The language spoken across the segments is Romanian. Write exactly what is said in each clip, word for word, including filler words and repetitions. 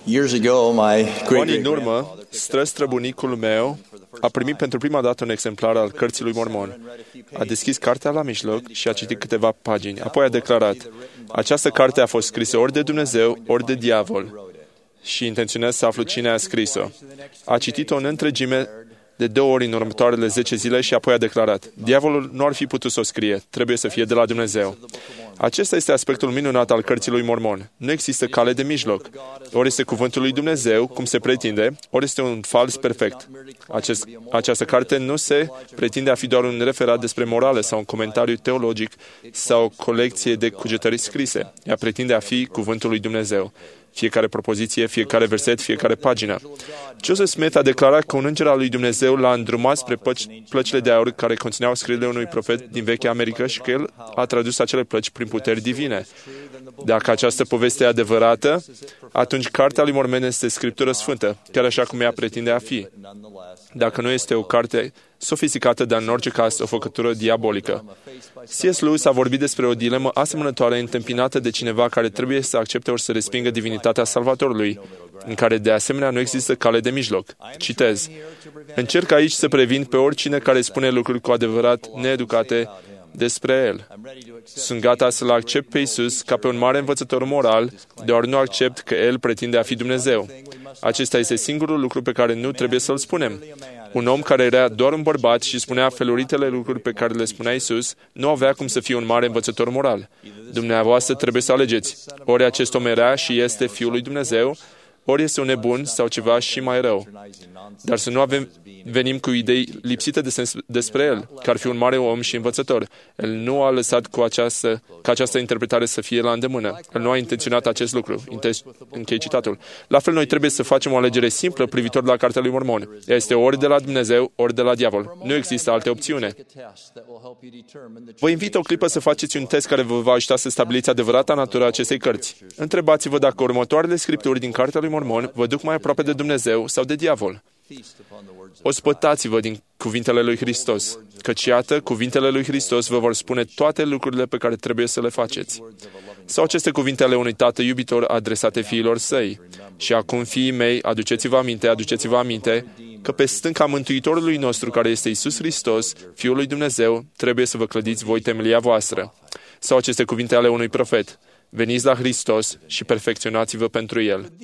Years ago, my Cu ani great în urmă, străstrăbunicul meu a primit pentru prima dată un exemplar al Cărții lui Mormon. A deschis cartea la mijloc și a citit câteva pagini. Apoi a declarat: această carte a fost scrisă ori de Dumnezeu, ori de diavol. Și intenționez să aflu cine a scris-o. A citit-o în întregime de două ori în următoarele zece zile și apoi a declarat: diavolul nu ar fi putut să o scrie, trebuie să fie de la Dumnezeu. Acesta este aspectul minunat al Cărții lui Mormon. Nu există cale de mijloc. Ori este cuvântul lui Dumnezeu, cum se pretinde, ori este un fals perfect. Acest, această carte nu se pretinde a fi doar un referat despre morale sau un comentariu teologic sau o colecție de cugetări scrise. Ea pretinde a fi cuvântul lui Dumnezeu. Fiecare propoziție, fiecare verset, fiecare pagină. Joseph Smith a declarat că un înger al lui Dumnezeu l-a îndrumat spre plăci, plăcile de aur care conțineau scrierile unui profet din vechea Americă și că el a tradus acele plăci prin puteri divine. Dacă această poveste e adevărată, atunci Cartea lui Mormon este Scriptură Sfântă, chiar așa cum ea pretinde a fi. Dacă nu este o carte sofisticată, dar în orice caz o făcătură diabolică. C S. Lewis a vorbit despre o dilemă asemănătoare întâmpinată de cineva care trebuie să accepte ori să respingă divinitatea Salvatorului, în care de asemenea nu există cale de mijloc. Citez: încerc aici să previn pe oricine care spune lucruri cu adevărat needucate despre El. Sunt gata să-L accept pe Iisus ca pe un mare învățător moral, doar nu accept că El pretinde a fi Dumnezeu. Acesta este singurul lucru pe care nu trebuie să-L spunem. Un om care era doar un bărbat și spunea feluritele lucruri pe care le spunea Iisus, nu avea cum să fie un mare învățător moral. Dumneavoastră trebuie să alegeți. Ori acest om era și este Fiul lui Dumnezeu, ori este un nebun sau ceva și mai rău. Dar să nu avem, venim cu idei lipsite de sens despre el, că ar fi un mare om și învățător. El nu a lăsat cu această, ca această interpretare să fie la îndemână. El nu a intenționat acest lucru. Închei citatul. La fel, noi trebuie să facem o alegere simplă privitor la Cartea lui Mormon. Ea este ori de la Dumnezeu, ori de la diavol. Nu există alte opțiune. Vă invit o clipă să faceți un test care vă va ajuta să stabiliți adevărata natura acestei cărți. Întrebați-vă dacă următoarele scripturi din Cartea lui Mormon vă duc mai aproape de Dumnezeu sau de diavol. Ospătați-vă din cuvintele lui Hristos, căci iată, cuvintele lui Hristos vă vor spune toate lucrurile pe care trebuie să le faceți. Sau aceste cuvinte ale unui tată iubitor adresate fiilor săi. Și acum, fiii mei, aduceți-vă aminte, aduceți-vă aminte, că pe stânca Mântuitorului nostru, care este Iisus Hristos, Fiul lui Dumnezeu, trebuie să vă clădiți voi temelia voastră. Sau aceste cuvinte ale unui profet: veniți la Hristos și perfecționați-vă pentru El.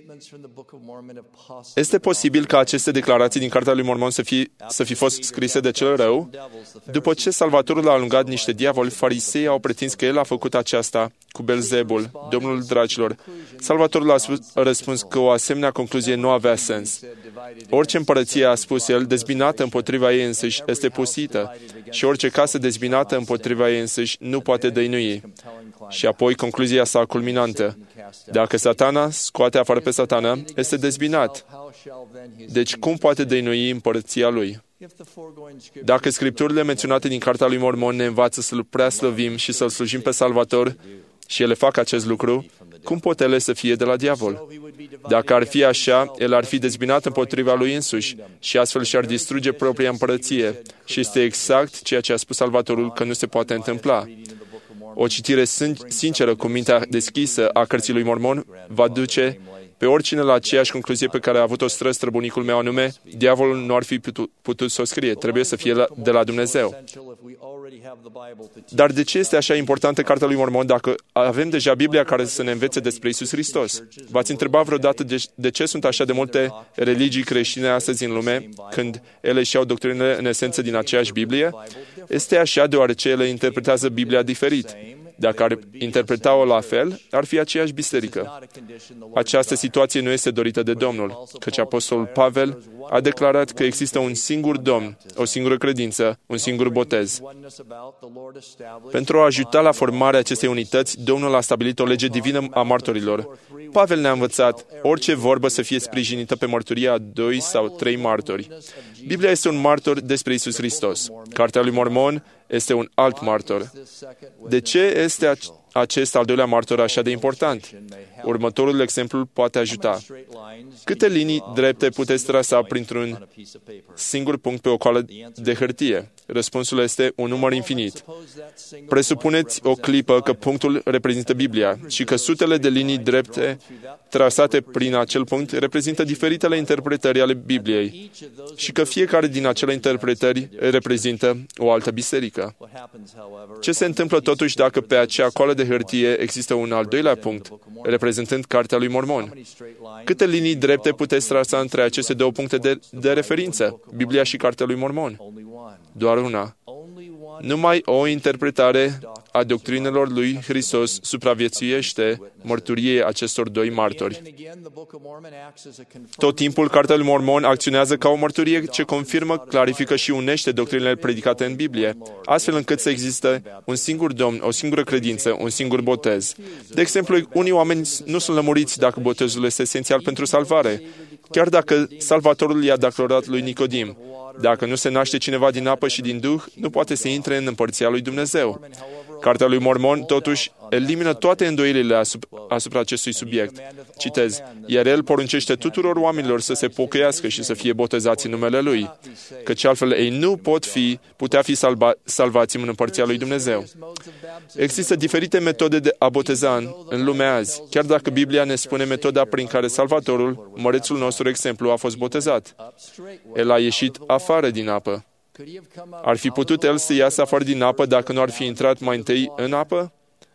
Este posibil ca aceste declarații din Cartea lui Mormon să fi, să fi fost scrise de cel rău? După ce Salvatorul a alungat niște diavoli, farisei au pretins că El a făcut aceasta cu Belzebul, Domnul dragilor. Salvatorul a, spus, a răspuns că o asemenea concluzie nu avea sens. Orice împărăție, a spus El, dezbinată împotriva ei însăși este pustită și orice casă dezbinată împotriva ei însăși nu poate dăinui. Și apoi concluzia sa culminantă: dacă Satana scoate afară pe Satana, este dezbinat. Deci cum poate dăinui împărăția lui? Dacă scripturile menționate din Cartea lui Mormon ne învață să-L prea slăvim și să-L slujim pe Salvator și ele fac acest lucru, cum pot ele să fie de la diavol? Dacă ar fi așa, el ar fi dezbinat împotriva lui însuși și astfel și-ar distruge propria împărăție. Și este exact ceea ce a spus Salvatorul că nu se poate întâmpla. O citire sinceră cu mintea deschisă a Cărții lui Mormon va duce pe oricine la aceeași concluzie pe care a avut-o străbunicul meu, anume, diavolul nu ar fi putut, putut să o scrie, trebuie să fie la, de la Dumnezeu. Dar de ce este așa importantă Cartea lui Mormon dacă avem deja Biblia care să ne învețe despre Iisus Hristos? V-ați întrebat vreodată de, de ce sunt așa de multe religii creștine astăzi în lume, când ele și-au doctrinele în esență din aceeași Biblie? Este așa deoarece ele interpretează Biblia diferit. Dacă ar interpreta-o la fel, ar fi aceeași biserică. Această situație nu este dorită de Domnul, căci Apostolul Pavel a declarat că există un singur Domn, o singură credință, un singur botez. Pentru a ajuta la formarea acestei unități, Domnul a stabilit o lege divină a martorilor. Pavel ne-a învățat orice vorbă să fie sprijinită pe mărturia a doi sau trei martori. Biblia este un martor despre Iisus Hristos. Cartea lui Mormon este un alt martor. De ce este acest al doilea martor așa de important? Următorul exemplu poate ajuta. Câte linii drepte puteți trasa printr-un singur punct pe o coală de hârtie? Răspunsul este un număr infinit. Presupuneți o clipă că punctul reprezintă Biblia și că sutele de linii drepte trasate prin acel punct reprezintă diferitele interpretări ale Bibliei și că fiecare din acele interpretări reprezintă o altă biserică. Ce se întâmplă totuși dacă pe acea coală de hârtie există un al doilea punct, reprezentând Cartea lui Mormon? Câte linii drepte puteți trasa între aceste două puncte de, de referință, Biblia și Cartea lui Mormon? Doar una. Numai o interpretare a doctrinelor lui Hristos supraviețuiește mărturiei acestor doi martori. Tot timpul, Cartea lui Mormon acționează ca o mărturie ce confirmă, clarifică și unește doctrinele predicate în Biblie, astfel încât să existe un singur Domn, o singură credință, un singur botez. De exemplu, unii oameni nu sunt lămuriți dacă botezul este esențial pentru salvare, chiar dacă Salvatorul i-a declarat lui Nicodim: dacă nu se naște cineva din apă și din Duh, nu poate să intre în împărția lui Dumnezeu. Cartea lui Mormon, totuși, elimină toate îndoielile asupra, asupra acestui subiect. Citez: iar el poruncește tuturor oamenilor să se pocăiască și să fie botezați în numele Lui, căci altfel ei nu pot fi, putea fi salva, salvați în împărția lui Dumnezeu. Există diferite metode de a boteza în, în lumea azi, chiar dacă Biblia ne spune metoda prin care Salvatorul, mărețul nostru exemplu, a fost botezat. El a ieșit afară din apă. Ar fi putut el să iasă afară din apă dacă nu ar fi intrat mai întâi în apă?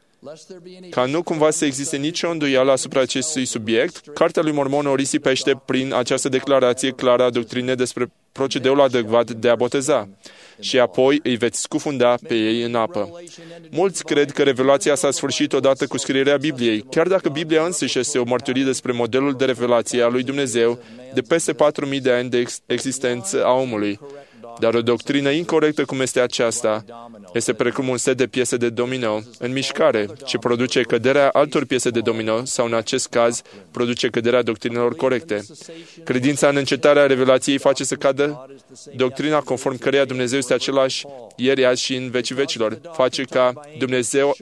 Ca nu cumva să existe nicio îndoială asupra acestui subiect, Cartea lui Mormon o risipește prin această declarație clară a doctrinei despre procedeul adecvat de a boteza. Și apoi îi veți scufunda pe ei în apă. Mulți cred că revelația s-a sfârșit odată cu scrierea Bibliei, chiar dacă Biblia însăși este o mărturie despre modelul de revelație a lui Dumnezeu de peste patru mii de ani de ex- existență a omului. Dar o doctrină incorectă cum este aceasta este precum un set de piese de domino în mișcare, ce produce căderea altor piese de domino sau, în acest caz, produce căderea doctrinelor corecte. Credința în încetarea revelației face să cadă doctrina conform căreia Dumnezeu este același ieri, azi și în vecii vecilor. Face ca Dumnezeu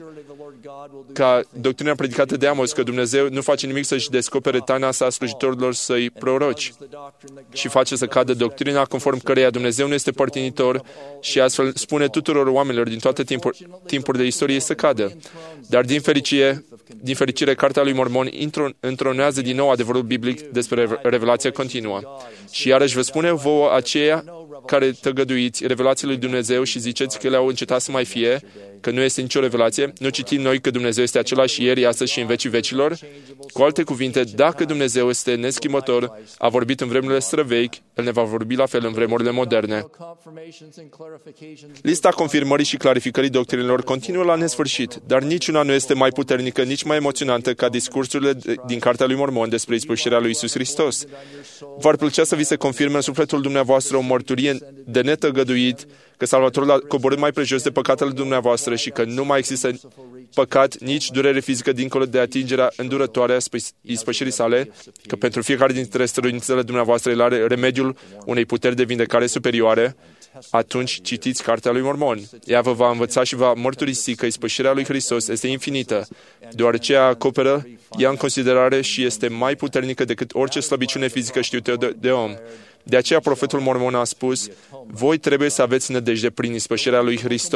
ca doctrina predicată de Amos, că Dumnezeu nu face nimic să-și descopere taina sa slujitorilor săi proroci, și face să cadă doctrina conform căreia Dumnezeu nu este părtinitor și astfel spune tuturor oamenilor din toate timpuri, timpuri de istorie să cadă. Dar din fericire, din fericire, Cartea lui Mormon întronează din nou adevărul biblic despre revelația continuă. Și iarăși vă spune vouă aceia care tăgăduiți revelațiile lui Dumnezeu și ziceți că le-au încetat să mai fie, că nu este nicio revelație, nu citim noi că Dumnezeu este același ieri, astăzi și în vecii vecilor? Cu alte cuvinte, dacă Dumnezeu este neschimbător, a vorbit în vremurile străvechi, El ne va vorbi la fel în vremurile moderne. Lista confirmării și clarificării doctrinelor continuă la nesfârșit, dar niciuna nu este mai puternică, nici mai emoționantă ca discursurile din Cartea lui Mormon despre ispășirea lui Iisus Hristos. V-ar plăcea să vi se confirme în sufletul dumneavoastră o mărturie de netăgăduit că Salvatorul a coborât mai prejos de păcatele dumneavoastră și că nu mai există păcat, nici durere fizică dincolo de atingerea îndurătoare a ispășirii sale, că pentru fiecare dintre străduințele dumneavoastră el are remediul unei puteri de vindecare superioare, atunci citiți Cartea lui Mormon. Ea vă va învăța și va mărturisi că ispășirea lui Hristos este infinită, deoarece ea acoperă, ia în considerare și este mai puternică decât orice slăbiciune fizică știută de, de om. De aceea profetul Mormon a spus: voi trebuie să aveți nădejde prin ispășirea lui Hristos.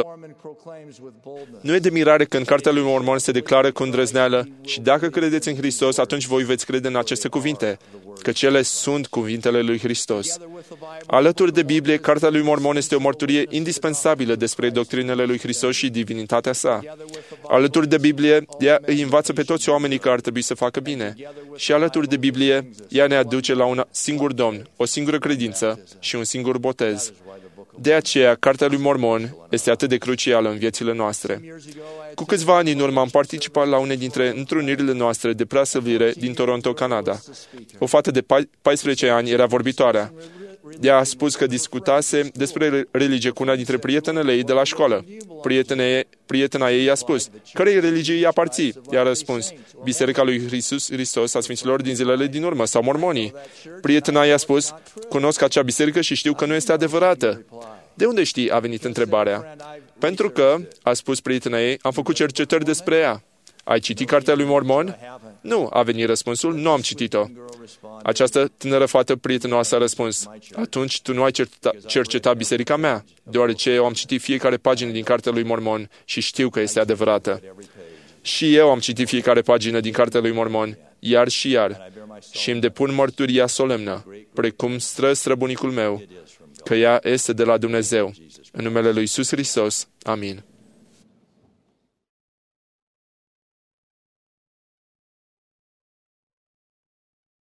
Nu e de mirare că în Cartea lui Mormon se declară cu îndrăzneală: și dacă credeți în Hristos, atunci voi veți crede în aceste cuvinte, că cele sunt cuvintele lui Hristos. Alături de Biblie, Cartea lui Mormon este o mărturie indispensabilă despre doctrinele lui Hristos și divinitatea sa. Alături de Biblie, ea îi învață pe toți oamenii că ar trebui să facă bine. Și alături de Biblie, ea ne aduce la un singur Domn, o singură credință și un singur botez. De aceea, Cartea lui Mormon este atât de crucială în viețile noastre. Cu câțiva ani în urmă am participat la une dintre întrunirile noastre de preasăvire din Toronto, Canada. O fată de paisprezece ani era vorbitoarea. Ea a spus că discutase despre religie cu una dintre prietenele ei de la școală. Prietene, prietena ei i-a spus: cărei religie îi aparții? I-a răspuns: Biserica lui Iisus Hristos a Sfinților din zilele din urmă, sau mormonii. Prietena i-a spus: cunosc acea biserică și știu că nu este adevărată. De unde știi? A venit întrebarea. Pentru că, a spus prietena ei, am făcut cercetări despre ea. ai citit Cartea lui Mormon? Nu, a venit răspunsul, nu am citit-o. Această tânără fată prietenoasă a răspuns, atunci tu nu ai cercetat, cercetat biserica mea, deoarece eu am citit fiecare pagină din Cartea lui Mormon și știu că este adevărată. Și eu am citit fiecare pagină din Cartea lui Mormon, iar și iar, și îmi depun mărturia solemnă, precum stră străbunicul meu, că ea este de la Dumnezeu. În numele lui Iisus Hristos. Amin.